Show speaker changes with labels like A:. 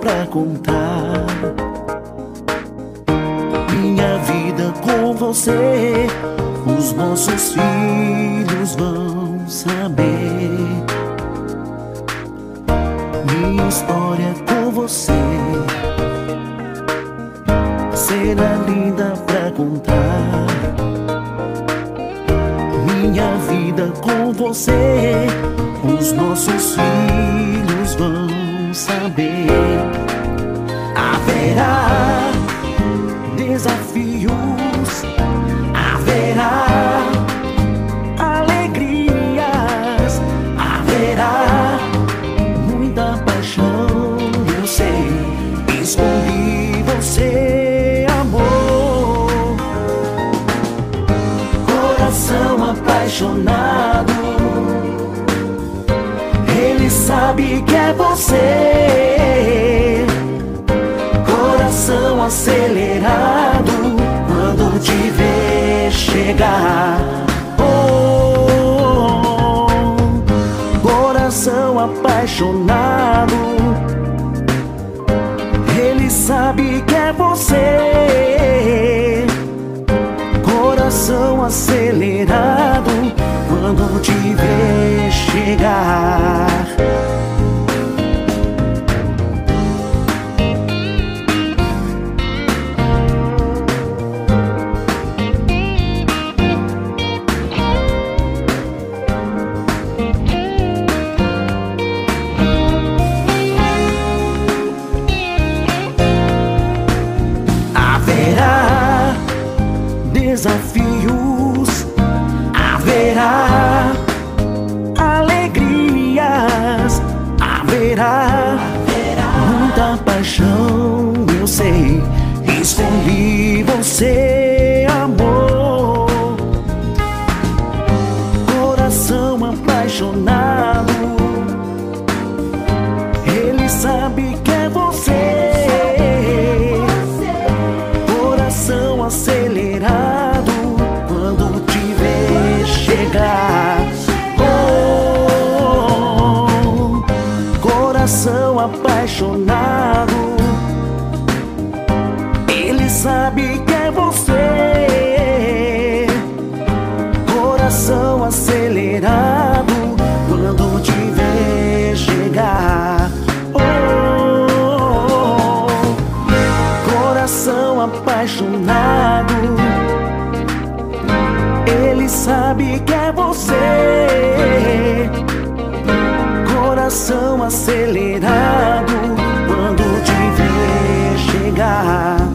A: pra contar. Minha vida com você, os nossos filhos vão saber. Minha história com você será linda pra contar. Minha vida com você, os nossos filhos vão saber. Haverá desafios, haverá alegrias, haverá muita paixão. Eu sei, escolhi você, amor. Coração apaixonado, ele sabe que é você. Coração acelerado quando te ver chegar. Oh, coração apaixonado, ele sabe que é você. Coração acelerado quando te ver chegar. Haverá desafios, haverá alegrias, haverá muita paixão. Eu sei, escolhi você, amor. Coração apaixonado, ele sabe que é você. Coração acelerado quando te ver chegar. Oh, coração apaixonado, ele sabe que é você. Coração acelerado quando te ver chegar. Oh, coração apaixonado, ele sabe que é você. Coração acelerado quando te ver chegar.